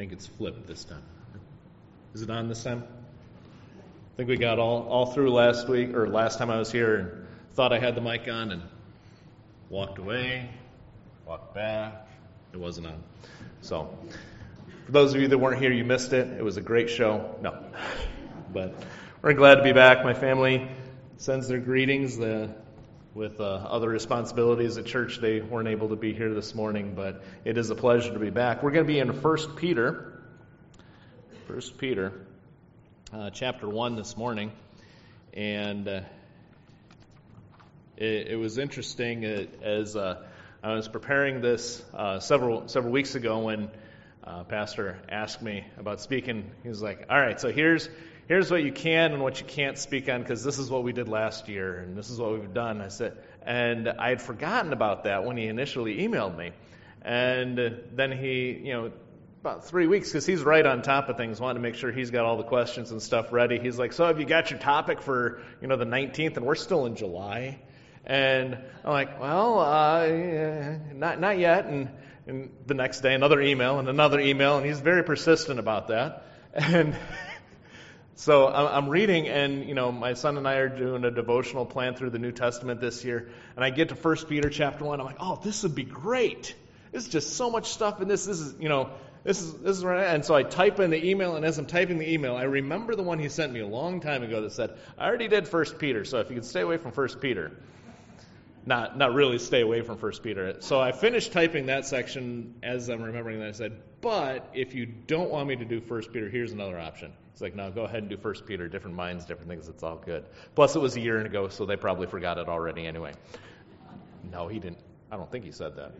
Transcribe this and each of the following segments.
think it's flipped this time. Is it on this time? I think we got all through last week, or last time I was here, and thought I had the mic on, and walked away, walked back. It wasn't on. So, for those of you that weren't here, you missed it. It was a great show. No. But we're glad to be back. My family sends their greetings. With other responsibilities at church, they weren't able to be here this morning, but it is a pleasure to be back. We're going to be in 1 Peter chapter 1 this morning, and it was interesting as I was preparing this several weeks ago when Pastor asked me about speaking. He was like, all right, so here's what you can and what you can't speak on, because this is what we did last year, and this is what we've done. I said, and I had forgotten about that when he initially emailed me. And then he, about 3 weeks, because he's right on top of things, wanted to make sure he's got all the questions and stuff ready. He's like, so have you got your topic for, the 19th? And we're still in July. And I'm like, well, not yet. And the next day, another email, and he's very persistent about that. And so I'm reading, and, my son and I are doing a devotional plan through the New Testament this year, and I get to 1 Peter chapter 1. I'm like, oh, this would be great. There's just so much stuff in this. This is right. And so I type in the email, and as I'm typing the email, I remember the one he sent me a long time ago that said, I already did 1 Peter, so if you could stay away from 1 Peter. Not really stay away from 1 Peter. So I finished typing that section as I'm remembering that. I said, but if you don't want me to do 1 Peter, here's another option. He's like, no, go ahead and do 1 Peter. Different minds, different things. It's all good. Plus, it was a year ago, so they probably forgot it already anyway. No, he didn't. I don't think he said that.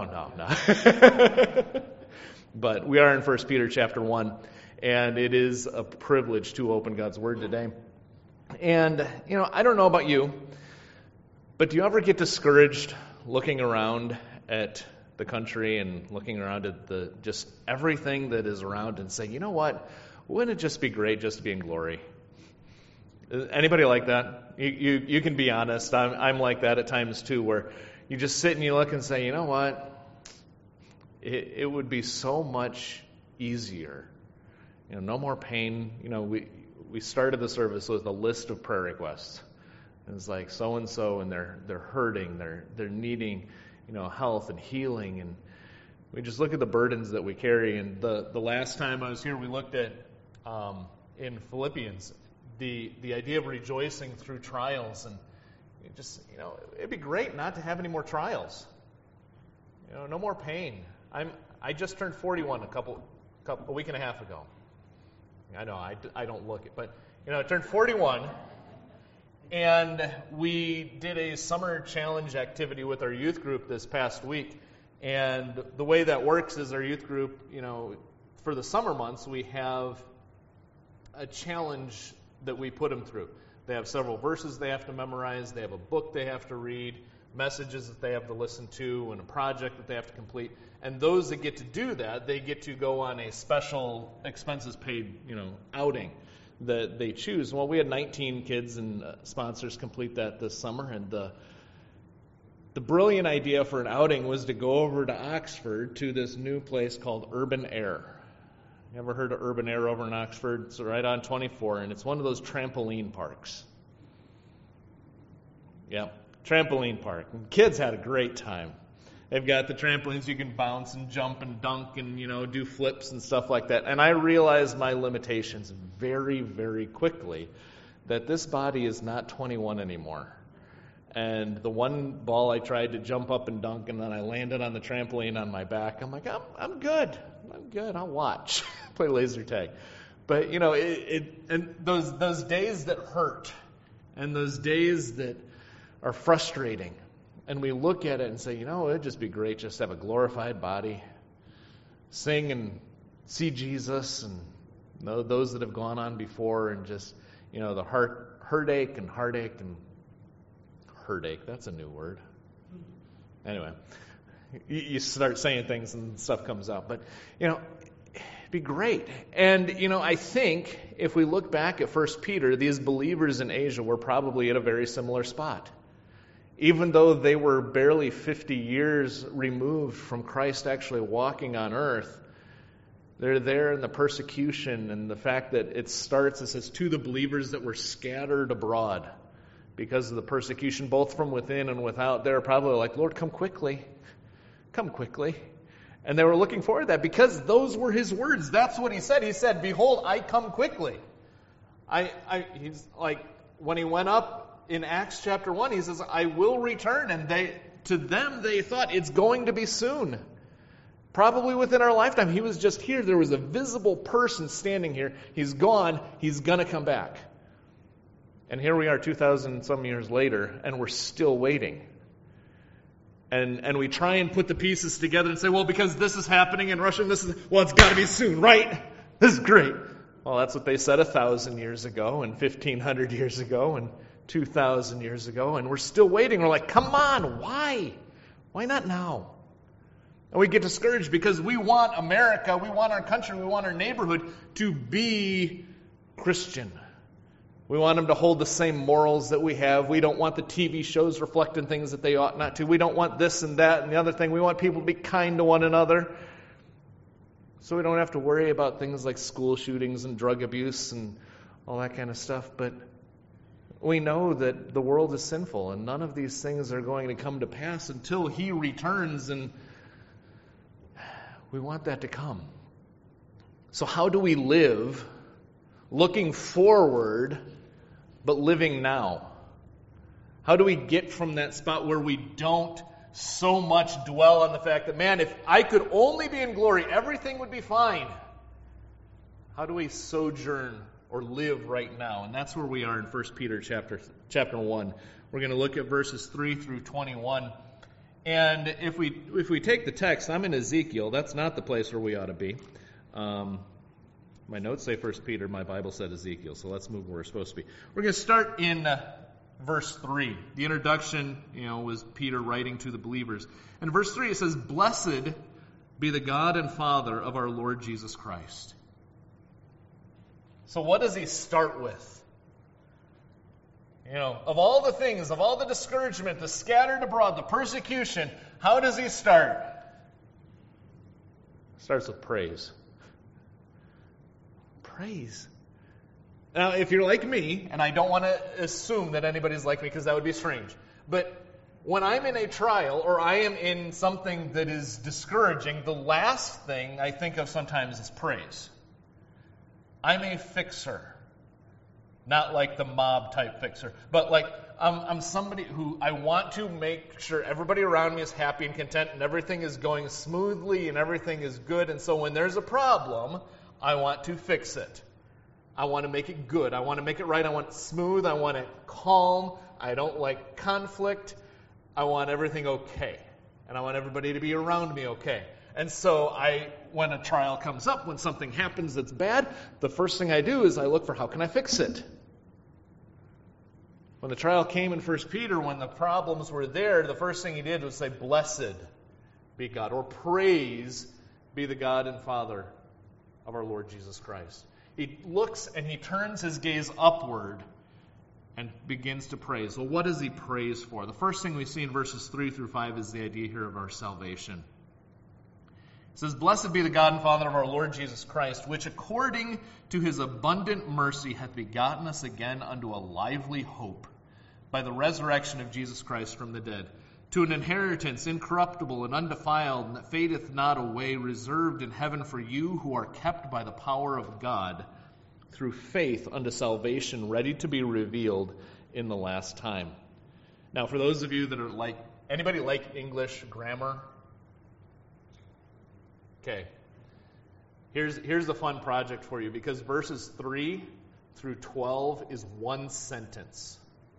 No. But we are in 1 Peter chapter 1, and it is a privilege to open God's Word today. And, I don't know about you, but do you ever get discouraged looking around at the country and looking around at just everything that is around and say, you know what, wouldn't it just be great just to be in glory? Anybody like that? You can be honest. I'm like that at times too, where you just sit and you look and say, you know what, it would be so much easier. No more pain. We started the service with a list of prayer requests. And it's like so-and-so, and they're hurting, they're needing, health and healing, and we just look at the burdens that we carry. And the last time I was here, we looked at in Philippians the idea of rejoicing through trials, and it'd be great not to have any more trials. No more pain. I just turned 41 a week and a half ago. I know I don't look it, but I turned 41. And we did a summer challenge activity with our youth group this past week. And the way that works is our youth group, for the summer months, we have a challenge that we put them through. They have several verses they have to memorize. They have a book they have to read, messages that they have to listen to, and a project that they have to complete. And those that get to do that, they get to go on a special expenses paid, outing that they choose. Well, we had 19 kids and sponsors complete that this summer, and the brilliant idea for an outing was to go over to Oxford to this new place called Urban Air. You ever heard of Urban Air over in Oxford? It's right on 24, and it's one of those trampoline parks. Yeah, trampoline park. And kids had a great time. They've got the trampolines you can bounce and jump and dunk and, do flips and stuff like that. And I realized my limitations very, very quickly, that this body is not 21 anymore. And the one ball I tried to jump up and dunk, and then I landed on the trampoline on my back. I'm like, I'm good. I'll watch. Play laser tag. But, and those days that hurt and those days that are frustrating, and we look at it and say, it'd just be great just to have a glorified body, sing and see Jesus, and those that have gone on before, and just, the heartache, that's a new word. Anyway, you start saying things and stuff comes out. But, it'd be great. And, I think if we look back at 1 Peter, these believers in Asia were probably at a very similar spot. Even though they were barely 50 years removed from Christ actually walking on earth, They're there in the persecution and the fact that it starts, it says, to the believers that were scattered abroad because of the persecution, both from within and without. They're probably like, Lord, come quickly. Come quickly. And they were looking forward to that because those were his words. That's what he said. He said, behold, I come quickly. He's like, when he went up in Acts chapter 1, he says, I will return. And to them, they thought it's going to be soon. Probably within our lifetime. He was just here. There was a visible person standing here. He's gone. He's going to come back. And here we are 2,000 some years later, and we're still waiting. And we try and put the pieces together and say, well, because this is happening in Russia, and it's got to be soon, right? This is great. Well, that's what they said 1,000 years ago, and 1,500 years ago, and 2,000 years ago, and we're still waiting. We're like, come on, why? Why not now? And we get discouraged because we want America, we want our country, we want our neighborhood to be Christian. We want them to hold the same morals that we have. We don't want the TV shows reflecting things that they ought not to. We don't want this and that and the other thing. We want people to be kind to one another. So we don't have to worry about things like school shootings and drug abuse and all that kind of stuff. But we know that the world is sinful and none of these things are going to come to pass until he returns, and we want that to come. So how do we live looking forward but living now? How do we get from that spot where we don't so much dwell on the fact that, man, if I could only be in glory, everything would be fine? How do we sojourn or live right now? And that's where we are in 1 Peter chapter 1. We're going to look at verses 3 through 21. And if we take the text, I'm in Ezekiel. That's not the place where we ought to be. My notes say 1 Peter. My Bible said Ezekiel. So let's move where we're supposed to be. We're going to start in verse 3. The introduction, was Peter writing to the believers. And verse 3, it says, "Blessed be the God and Father of our Lord Jesus Christ." So what does he start with? Of all the things, of all the discouragement, the scattered abroad, the persecution, how does he start? Starts with praise. Praise. Now, if you're like me, and I don't want to assume that anybody's like me because that would be strange, but when I'm in a trial or I am in something that is discouraging, the last thing I think of sometimes is praise. I'm a fixer. Not like the mob type fixer, but like I'm somebody who I want to make sure everybody around me is happy and content and everything is going smoothly and everything is good. And so when there's a problem, I want to fix it. I want to make it good. I want to make it right. I want it smooth. I want it calm. I don't like conflict. I want everything okay. And I want everybody to be around me okay. And so when a trial comes up, when something happens that's bad, the first thing I do is I look for how can I fix it. When the trial came in 1 Peter, when the problems were there, the first thing he did was say, "Blessed be God," or "Praise be the God and Father of our Lord Jesus Christ." He looks and he turns his gaze upward and begins to praise. Well, what does he praise for? The first thing we see in verses 3 through 5 is the idea here of our salvation. It says, "Blessed be the God and Father of our Lord Jesus Christ, which according to his abundant mercy hath begotten us again unto a lively hope by the resurrection of Jesus Christ from the dead, to an inheritance incorruptible and undefiled, and that fadeth not away, reserved in heaven for you who are kept by the power of God through faith unto salvation, ready to be revealed in the last time." Now, for those of you that are anybody like English grammar? Okay. Here's a fun project for you, because verses 3 through 12 is one sentence.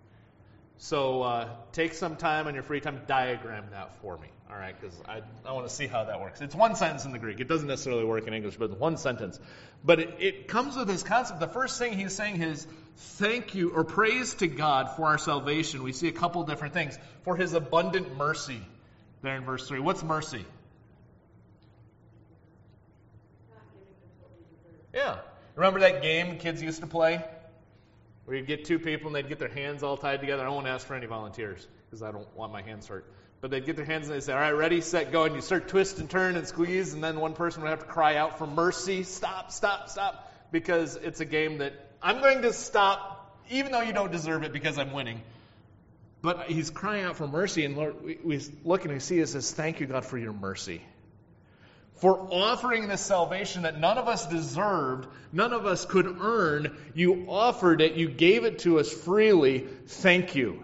So take some time on your free time, diagram that for me, all right? Because I want to see how that works. It's one sentence in the Greek. It doesn't necessarily work in English, but it's one sentence. But it comes with this concept. The first thing he's saying is thank you or praise to God for our salvation. We see a couple different things. For his abundant mercy there in verse 3. What's mercy? Yeah. Remember that game kids used to play? Where you'd get two people and they'd get their hands all tied together. I won't ask for any volunteers because I don't want my hands hurt. But they'd get their hands and they'd say, all right, ready, set, go. And you start twist and turn and squeeze, and then one person would have to cry out for mercy. Stop, stop, stop. Because it's a game that I'm going to stop, even though you don't deserve it because I'm winning. But he's crying out for mercy, and Lord, we look and we see it says, thank you, God, for your mercy. For offering this salvation that none of us deserved, none of us could earn. You offered it, you gave it to us freely. Thank you.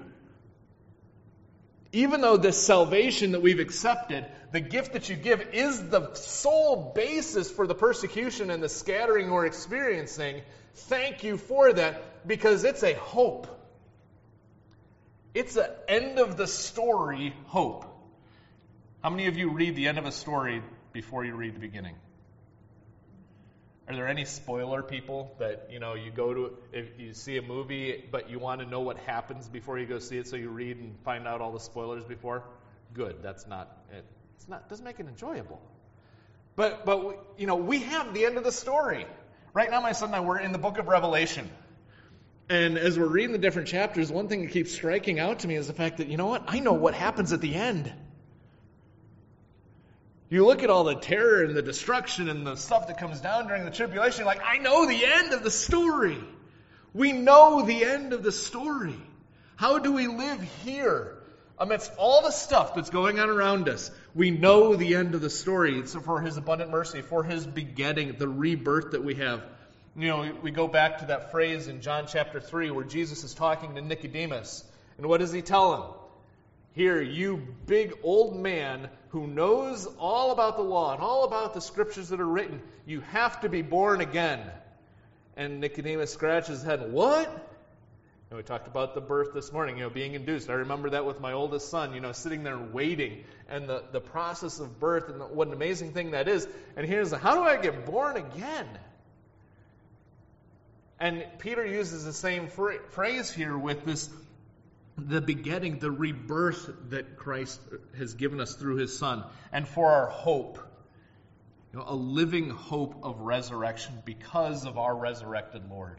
Even though this salvation that we've accepted, the gift that you give is the sole basis for the persecution and the scattering we're experiencing, thank you for that, because it's a hope. It's an end of the story hope. How many of you read the end of a story before you read the beginning? Are there any spoiler people that, you go to, if you see a movie, but you want to know what happens before you go see it, so you read and find out all the spoilers before? Good. That's not it. Doesn't make it enjoyable. But we have the end of the story. Right now, my son and I, we're in the book of Revelation. And as we're reading the different chapters, one thing that keeps striking out to me is the fact that, I know what happens at the end. You look at all the terror and the destruction and the stuff that comes down during the tribulation, you're like, I know the end of the story. We know the end of the story. How do we live here amidst all the stuff that's going on around us? We know the end of the story. It's for His abundant mercy, for His begetting, the rebirth that we have. We go back to that phrase in John chapter 3 where Jesus is talking to Nicodemus. And what does He tell him? Here, you big old man who knows all about the law and all about the scriptures that are written, you have to be born again. And Nicodemus scratches his head. What? And we talked about the birth this morning, being induced. I remember that with my oldest son, sitting there waiting, and the process of birth, and what an amazing thing that is. And here's how do I get born again? And Peter uses the same phrase here with this, the begetting, the rebirth that Christ has given us through His Son, and for our hope, a living hope of resurrection because of our resurrected Lord.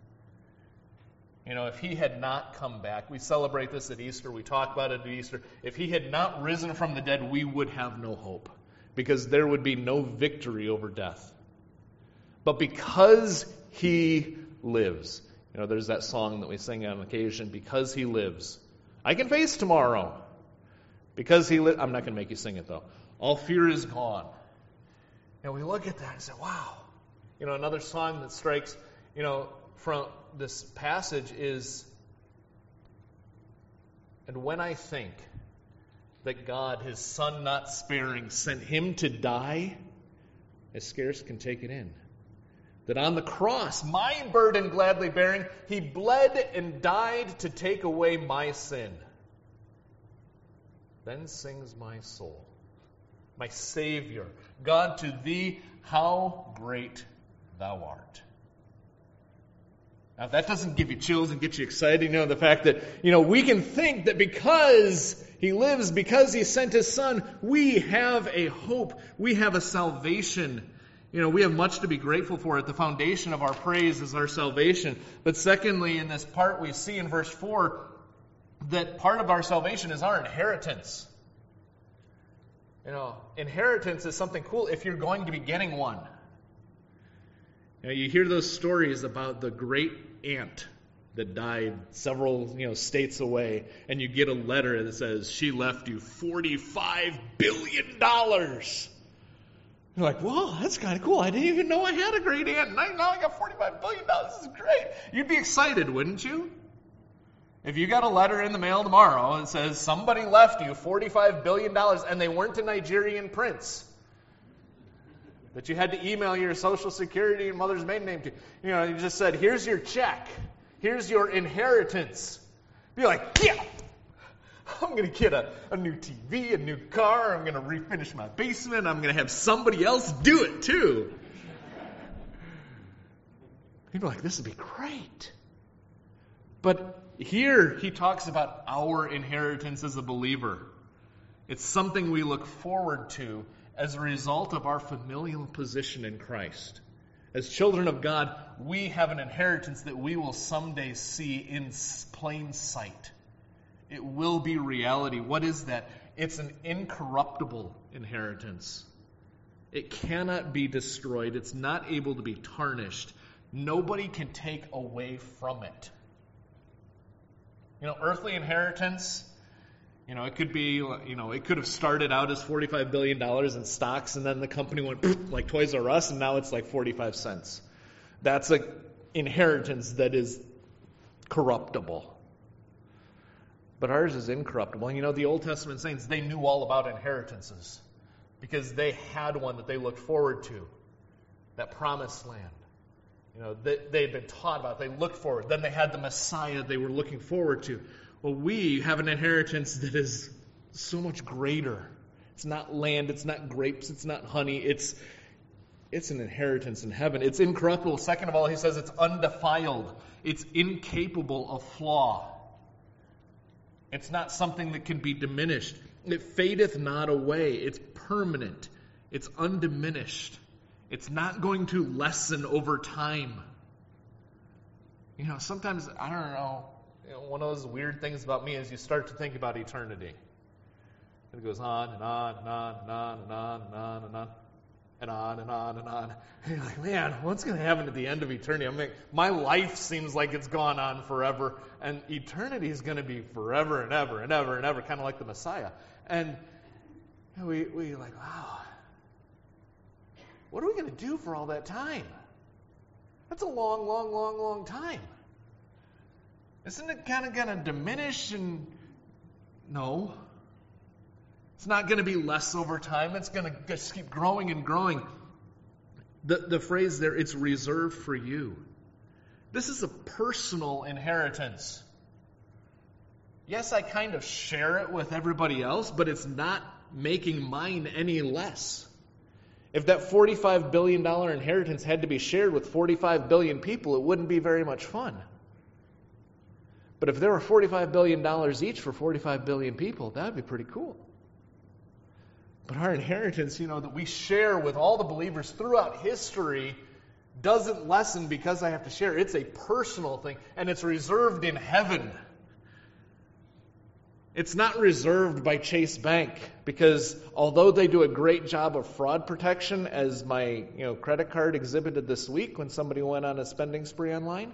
If He had not come back, we celebrate this at Easter, we talk about it at Easter. If He had not risen from the dead, we would have no hope, because there would be no victory over death. But because He lives, there's that song that we sing on occasion, because He lives, I can face tomorrow. Because He lives, I'm not going to make you sing it though. All fear is gone. And we look at that and say, wow. Another song that strikes, from this passage is, and when I think that God, His Son not sparing, sent Him to die, I scarce can take it in. That on the cross, my burden gladly bearing, He bled and died to take away my sin. Then sings my soul, my Savior, God, to Thee, how great Thou art. Now, if that doesn't give you chills and get you excited, the fact that, we can think that because He lives, because He sent His Son, we have a hope, we have a salvation. We have much to be grateful for. At the foundation of our praise is our salvation. But secondly, in this part, we see in verse 4 that part of our salvation is our inheritance. Inheritance is something cool if you're going to be getting one. You hear those stories about the great aunt that died several states away, and you get a letter that says, she left you $45 billion. You're like, whoa, that's kind of cool. I didn't even know I had a great aunt, and now I got $45 billion. This is great. You'd be excited, wouldn't you? If you got a letter in the mail tomorrow and says somebody left you $45 billion, and they weren't a Nigerian prince that you had to email your Social Security and mother's maiden name to, you just said, here's your check. Here's your inheritance. Be like, yeah, I'm going to get a new TV, a new car. I'm going to refinish my basement. I'm going to have somebody else do it too. People are like, this would be great. But here he talks about our inheritance as a believer. It's something we look forward to as a result of our familial position in Christ. As children of God, we have an inheritance that we will someday see in plain sight. It will be reality. What is that? It's an incorruptible inheritance. It cannot be destroyed. It's not able to be tarnished. Nobody can take away from it. Earthly inheritance, it could be, it could have started out as $45 billion in stocks, and then the company went like Toys R Us, and now it's like 45 cents. That's an inheritance that is corruptible. But ours is incorruptible. And the Old Testament saints, they knew all about inheritances because they had one that they looked forward to, that promised land. They had been taught about. They looked forward. Then they had the Messiah they were looking forward to. Well, we have an inheritance that is so much greater. It's not land. It's not grapes. It's not honey. It's an inheritance in heaven. It's incorruptible. Second of all, he says it's undefiled. It's incapable of flaw. It's not something that can be diminished. It fadeth not away. It's permanent. It's undiminished. It's not going to lessen over time. Sometimes, I don't know, one of those weird things about me is you start to think about eternity. It goes on and on and on and on and on and on and on and on and on and on. And you're like, man, what's going to happen at the end of eternity? My life seems like it's gone on forever, and eternity is going to be forever and ever and ever and ever, kind of like the Messiah. And we like, wow. What are we going to do for all that time? That's a long, long, long, long time. Isn't it kind of going to diminish? And no. It's not going to be less over time. It's going to just keep growing and growing. The phrase there, it's reserved for you. This is a personal inheritance. Yes, I kind of share it with everybody else, but it's not making mine any less. If that $45 billion inheritance had to be shared with 45 billion people, it wouldn't be very much fun. But if there were $45 billion each for 45 billion people, that would be pretty cool. But our inheritance, that we share with all the believers throughout history doesn't lessen because I have to share. It's a personal thing, and it's reserved in heaven. It's not reserved by Chase Bank because although they do a great job of fraud protection, as my credit card exhibited this week when somebody went on a spending spree online,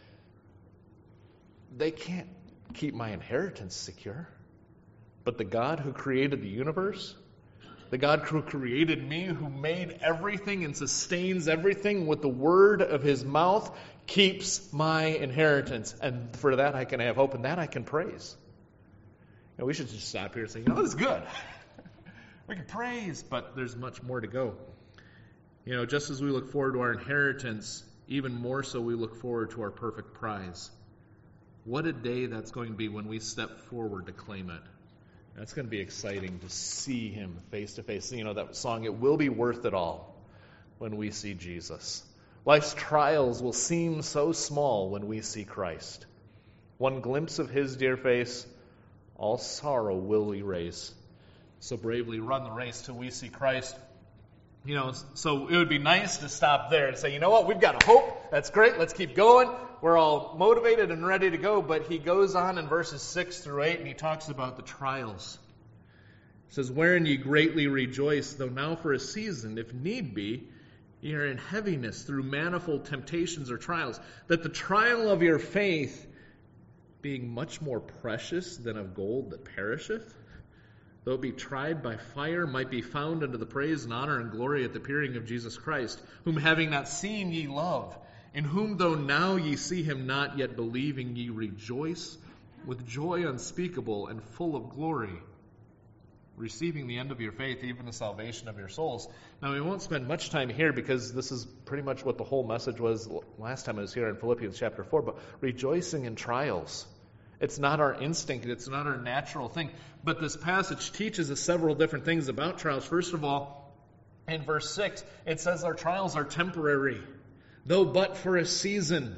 they can't keep my inheritance secure. But the God who created the universe, the God who created me, who made everything and sustains everything with the word of his mouth, keeps my inheritance. And for that I can have hope, and that I can praise. We should just stop here and say, this is good. We can praise, but there's much more to go. Just as we look forward to our inheritance, even more so we look forward to our perfect prize. What a day that's going to be when we step forward to claim it. That's going to be exciting to see him face to face. That song, it will be worth it all when we see Jesus. Life's trials will seem so small when we see Christ. One glimpse of his dear face, all sorrow will erase. So bravely run the race till we see Christ. So it would be nice to stop there and say, what, we've got a hope. That's great. Let's keep going. We're all motivated and ready to go. But he goes on in verses 6 through 8, and he talks about the trials. It says, wherein ye greatly rejoice, though now for a season, if need be, ye are in heaviness through manifold temptations or trials, that the trial of your faith, being much more precious than of gold that perisheth, though it be tried by fire, might be found unto the praise and honor and glory at the appearing of Jesus Christ, whom having not seen ye love, in whom though now ye see him not, yet believing ye rejoice with joy unspeakable and full of glory, receiving the end of your faith, even the salvation of your souls. Now, we won't spend much time here because this is pretty much what the whole message was last time I was here in Philippians chapter 4, but rejoicing in trials. It's not our instinct. It's not our natural thing. But this passage teaches us several different things about trials. First of all, in verse 6, it says our trials are temporary, though but for a season.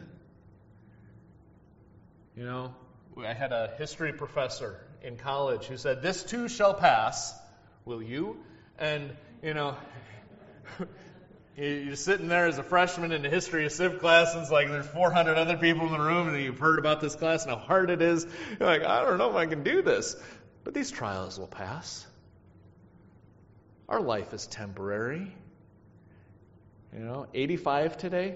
I had a history professor in college who said, this too shall pass, will you? And, you're sitting there as a freshman in the history of civ class, and it's like there's 400 other people in the room, and you've heard about this class and how hard it is. You're like, I don't know if I can do this. But these trials will pass. Our life is temporary. 85 today?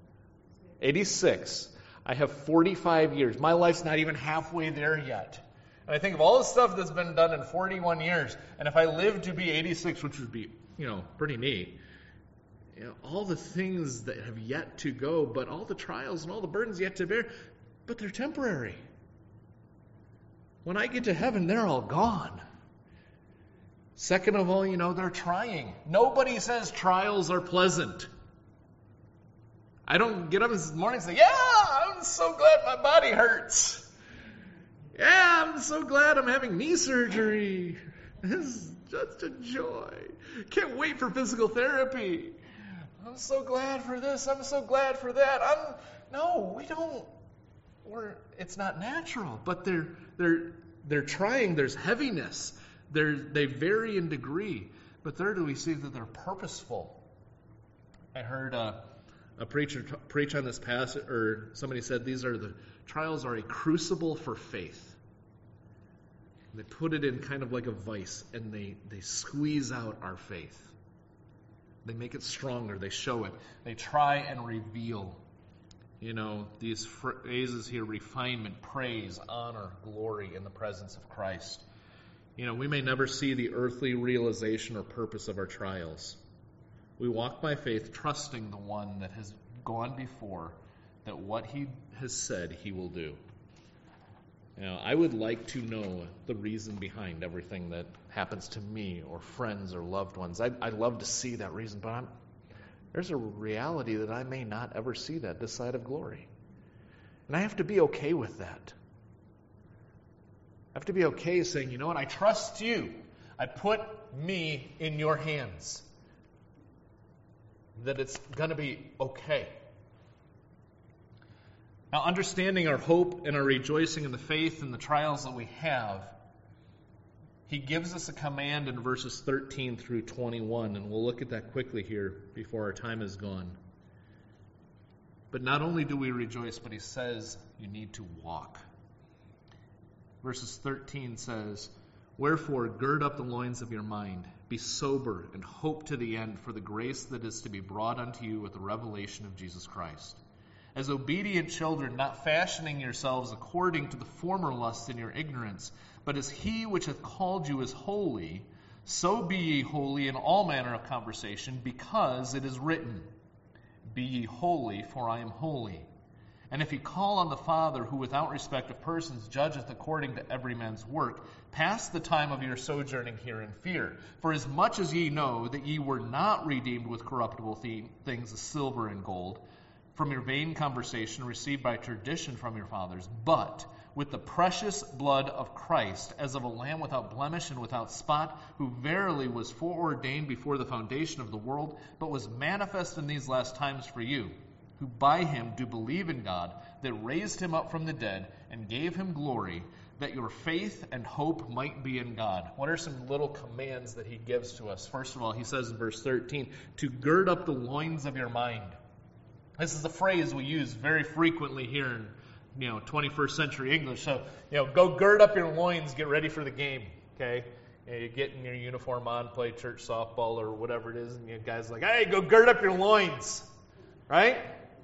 86. I have 45 years. My life's not even halfway there yet. And I think of all the stuff that's been done in 41 years, and if I live to be 86, which would be, pretty neat, all the things that have yet to go, but all the trials and all the burdens yet to bear, but they're temporary. When I get to heaven, they're all gone. Second of all, they're trying. Nobody says trials are pleasant. I don't get up this morning and say, I'm so glad my body hurts. I'm so glad I'm having knee surgery. This is just a joy. Can't wait for physical therapy. I'm so glad for this. I'm so glad for that. No, we don't. It's not natural. But they're trying. There's heaviness. They vary in degree. But thirdly, we see that they're purposeful. I heard a preacher preach on this passage, or somebody said the trials are a crucible for faith. They put it in kind of like a vice, and they squeeze out our faith. They make it stronger. They show it. They try and reveal, these phrases here: refinement, praise, honor, glory in the presence of Christ. We may never see the earthly realization or purpose of our trials. We walk by faith, trusting the one that has gone before, that what he has said he will do. I would like to know the reason behind everything that happens to me or friends or loved ones. I'd love to see that reason, but there's a reality that I may not ever see that this side of glory. And I have to be okay with that. I have to be okay saying, you know what, I trust you. I put me in your hands. That it's going to be okay. Now, understanding our hope and our rejoicing in the faith and the trials that we have, he gives us a command in verses 13 through 21, and we'll look at that quickly here before our time is gone. But not only do we rejoice, but he says you need to walk. Verses 13 says, "Wherefore gird up the loins of your mind, be sober, and hope to the end for the grace that is to be brought unto you with the revelation of Jesus Christ. As obedient children, not fashioning yourselves according to the former lusts in your ignorance, but as he which hath called you is holy, so be ye holy in all manner of conversation, because it is written, Be ye holy, for I am holy. And if ye call on the Father, who without respect of persons judgeth according to every man's work, pass the time of your sojourning here in fear. For as much as ye know that ye were not redeemed with corruptible things as silver and gold, from your vain conversation received by tradition from your fathers, but with the precious blood of Christ, as of a lamb without blemish and without spot, who verily was foreordained before the foundation of the world, but was manifest in these last times for you, who by him do believe in God, that raised him up from the dead and gave him glory, that your faith and hope might be in God." What are some little commands that he gives to us? First of all, he says in verse 13, to gird up the loins of your mind. This is a phrase we use very frequently here in 21st century English. So, go gird up your loins, get ready for the game, okay? You get in your uniform on, play church softball or whatever it is, and you guys are like, hey, go gird up your loins, right?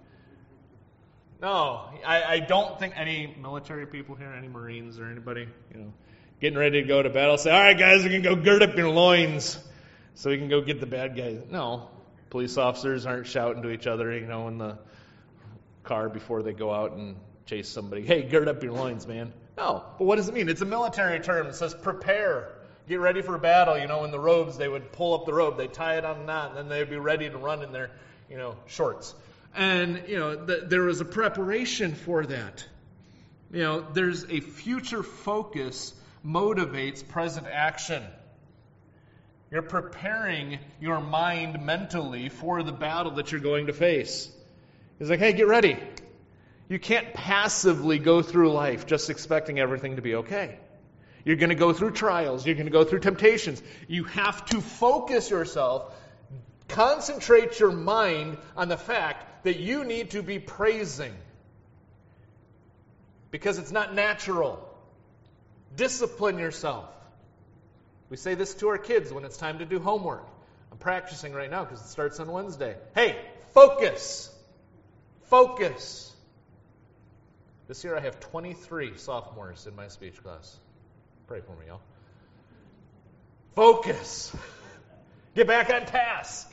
No, I don't think any military people here, any Marines or anybody, getting ready to go to battle, say, all right, guys, we can go gird up your loins so we can go get the bad guys. No. Police officers aren't shouting to each other, in the car before they go out and chase somebody. Hey, gird up your loins, man. No, but what does it mean? It's a military term. It says prepare. Get ready for battle. In the robes, they would pull up the robe. They'd tie it on a knot, and then they'd be ready to run in their, shorts. And, there was a preparation for that. There's a future focus motivates present action. You're preparing your mind mentally for the battle that you're going to face. He's like, hey, get ready. You can't passively go through life just expecting everything to be okay. You're going to go through trials. You're going to go through temptations. You have to focus yourself, concentrate your mind on the fact that you need to be praising. Because it's not natural. Discipline yourself. We say this to our kids when it's time to do homework. I'm practicing right now because it starts on Wednesday. Hey, focus. Focus. This year I have 23 sophomores in my speech class. Pray for me, y'all. Focus. Get back on task.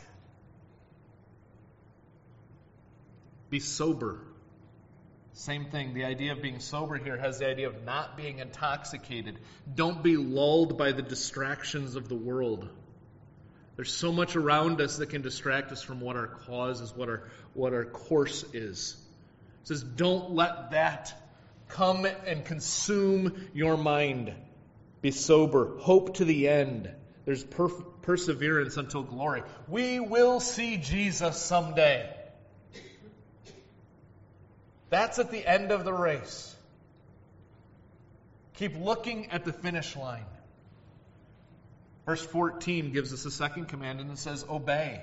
Be sober. Same thing. The idea of being sober here has the idea of not being intoxicated. Don't be lulled by the distractions of the world. There's so much around us that can distract us from what our cause is, what our course is. It says, don't let that come and consume your mind. Be sober. Hope to the end. There's perseverance until glory. We will see Jesus someday. That's at the end of the race. Keep looking at the finish line. Verse 14 gives us a second command, and it says, obey.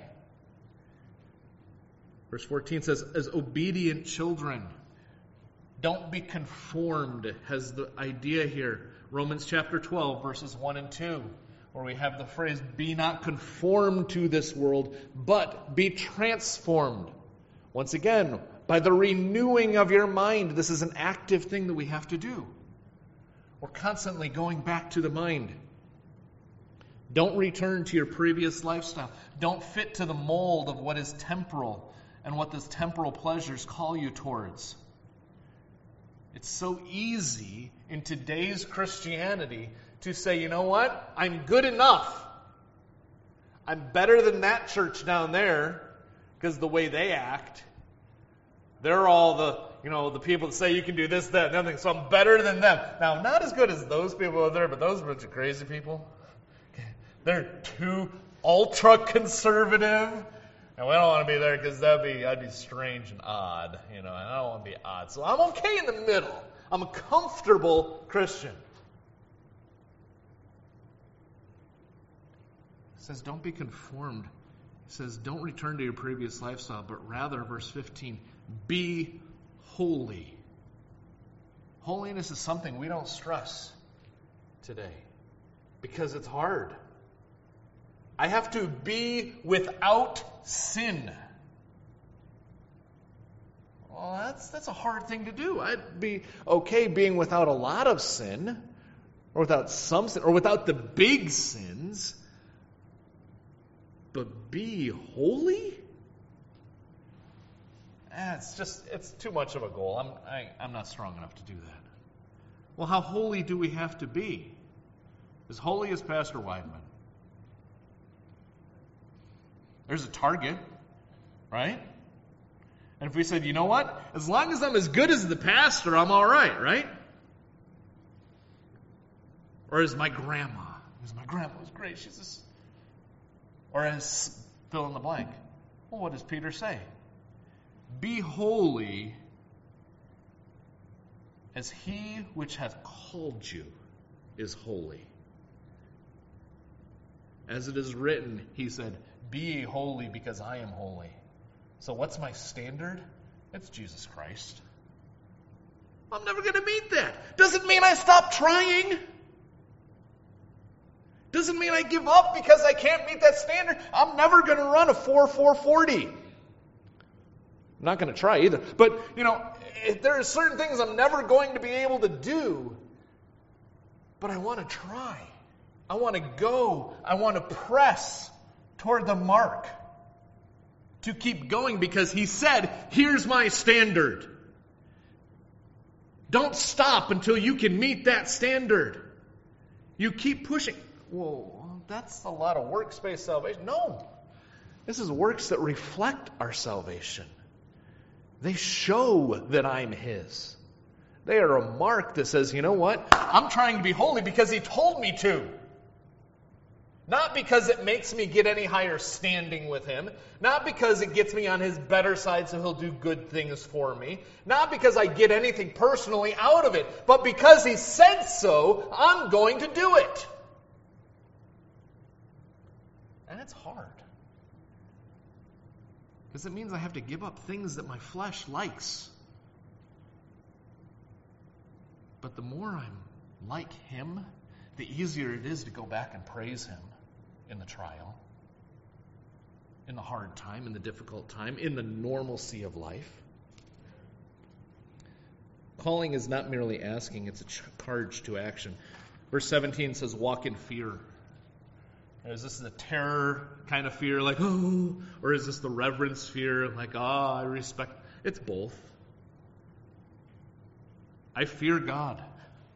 Verse 14 says, as obedient children, don't be conformed, has the idea here. Romans chapter 12, verses 1 and 2, where we have the phrase, be not conformed to this world, but be transformed. Once again, by the renewing of your mind. This is an active thing that we have to do. We're constantly going back to the mind. Don't return to your previous lifestyle. Don't fit to the mold of what is temporal and what those temporal pleasures call you towards. It's so easy in today's Christianity to say, you know what? I'm good enough. I'm better than that church down there because the way they act. They're all the people that say you can do this, that, and everything, so I'm better than them. Now, I'm not as good as those people over there, but those are a bunch of crazy people. They're too ultra-conservative, and we don't want to be there because that'd be strange and odd, and I don't want to be odd. So I'm okay in the middle. I'm a comfortable Christian. It says, don't be conformed. It says, don't return to your previous lifestyle, but rather, verse 15, be holy. Holiness is something we don't stress today because it's hard. I have to be without sin. Well, that's a hard thing to do. I'd be okay being without a lot of sin, or without some sin, or without the big sins. But be holy? It's too much of a goal. I'm not strong enough to do that. Well, how holy do we have to be? As holy as Pastor Weidman. There's a target, right? And if we said, you know what? As long as I'm as good as the pastor, I'm all right, right? Or as my grandma. Because my grandma was great. She's just... Or as fill in the blank. Well, what does Peter say? Be holy as he which hath called you is holy. As it is written, he said, be ye holy because I am holy. So what's my standard? It's Jesus Christ. I'm never going to meet that. Doesn't mean I stop trying. Doesn't mean I give up because I can't meet that standard. I'm never going to run a 4.40. I'm not going to try either. But, there are certain things I'm never going to be able to do. But I want to try. I want to go. I want to press toward the mark. To keep going because he said, here's my standard. Don't stop until you can meet that standard. You keep pushing. Whoa, that's a lot of works-based salvation. No. This is works that reflect our salvation. They show that I'm his. They are a mark that says, you know what? I'm trying to be holy because he told me to. Not because it makes me get any higher standing with him. Not because it gets me on his better side so he'll do good things for me. Not because I get anything personally out of it. But because he said so, I'm going to do it. And it's hard. Because it means I have to give up things that my flesh likes. But the more I'm like him, the easier it is to go back and praise him in the trial, in the hard time, in the difficult time, in the normalcy of life. Calling is not merely asking, it's a charge to action. Verse 17 says, walk in fear. Is this the terror kind of fear, like, oh, or is this the reverence fear, like, I respect? It's both. I fear God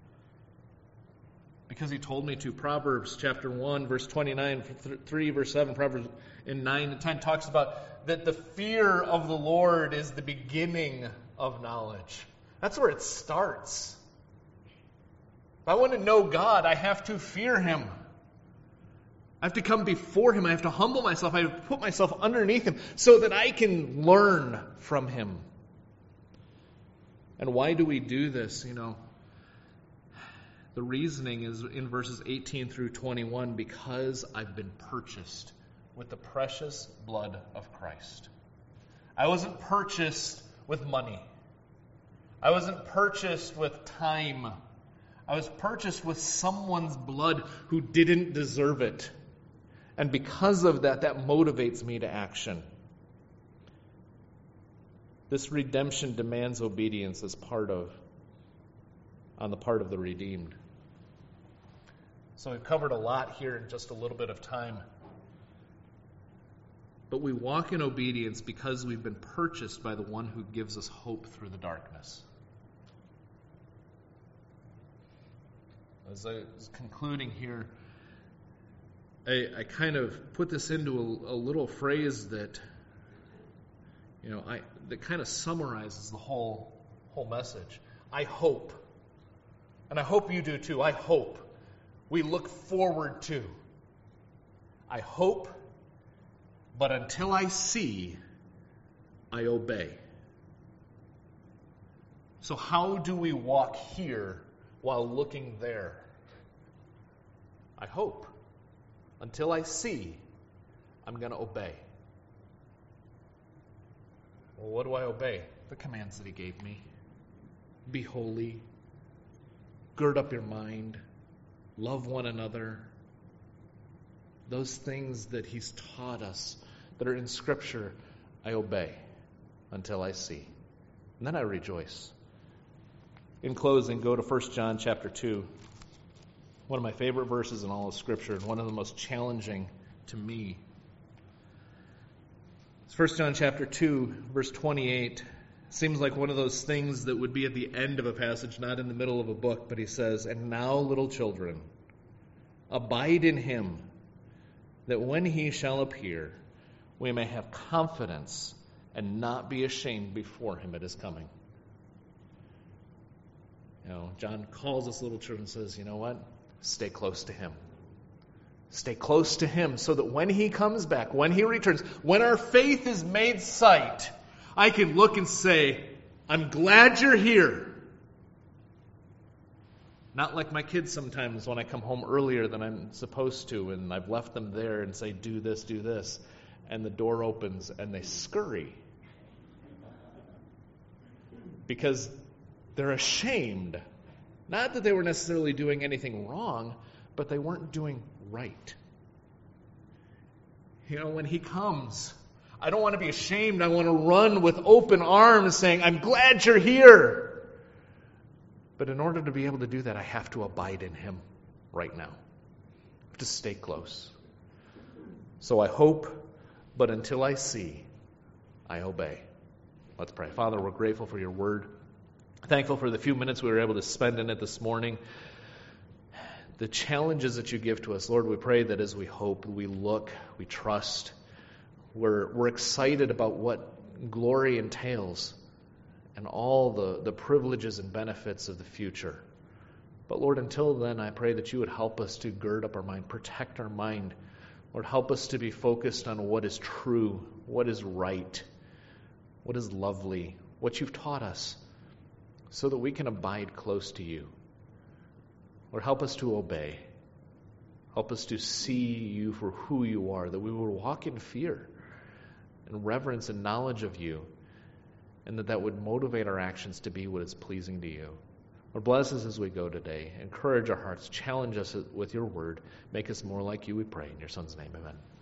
because he told me to. Proverbs chapter 1, verse 29, 3, verse 7, Proverbs in 9 and 10 talks about that the fear of the Lord is the beginning of knowledge. That's where it starts. If I want to know God, I have to fear him. I have to come before him. I have to humble myself. I have to put myself underneath him so that I can learn from him. And why do we do this? The reasoning is in verses 18 through 21, because I've been purchased with the precious blood of Christ. I wasn't purchased with money. I wasn't purchased with time. I was purchased with someone's blood who didn't deserve it. And because of that, that motivates me to action. This redemption demands obedience on the part of the redeemed. So we've covered a lot here in just a little bit of time. But we walk in obedience because we've been purchased by the one who gives us hope through the darkness. As I was concluding here, I kind of put this into a little phrase that, that kind of summarizes the whole message. I hope, and I hope you do too, I hope we look forward to. I hope, but until I see, I obey. So how do we walk here while looking there? I hope. Until I see, I'm going to obey. Well, what do I obey? The commands that he gave me. Be holy. Gird up your mind. Love one another. Those things that he's taught us that are in Scripture, I obey until I see. And then I rejoice. In closing, go to 1 John chapter 2. One of my favorite verses in all of Scripture, and one of the most challenging to me. It's 1 John chapter 2, verse 28. Seems like one of those things that would be at the end of a passage, not in the middle of a book, but he says, "And now, little children, abide in him, that when he shall appear, we may have confidence and not be ashamed before him at his coming." John calls us little children and says, you know what? Stay close to him. Stay close to him so that when he comes back, when he returns, when our faith is made sight, I can look and say, I'm glad you're here. Not like my kids sometimes when I come home earlier than I'm supposed to and I've left them there and say, do this, and the door opens and they scurry. Because they're ashamed. Not that they were necessarily doing anything wrong, but they weren't doing right. When he comes, I don't want to be ashamed. I want to run with open arms saying, I'm glad you're here. But in order to be able to do that, I have to abide in him right now. I have to stay close. So I hope, but until I see, I obey. Let's pray. Father, we're grateful for your word. Thankful for the few minutes we were able to spend in it this morning. The challenges that you give to us, Lord, we pray that as we hope, we look, we trust, we're excited about what glory entails and all the privileges and benefits of the future. But Lord, until then, I pray that you would help us to gird up our mind, protect our mind. Lord, help us to be focused on what is true, what is right, what is lovely, what you've taught us, so that we can abide close to you. Lord, help us to obey. Help us to see you for who you are, that we will walk in fear and reverence and knowledge of you, and that would motivate our actions to be what is pleasing to you. Lord, bless us as we go today. Encourage our hearts. Challenge us with your word. Make us more like you, we pray. In your Son's name, amen.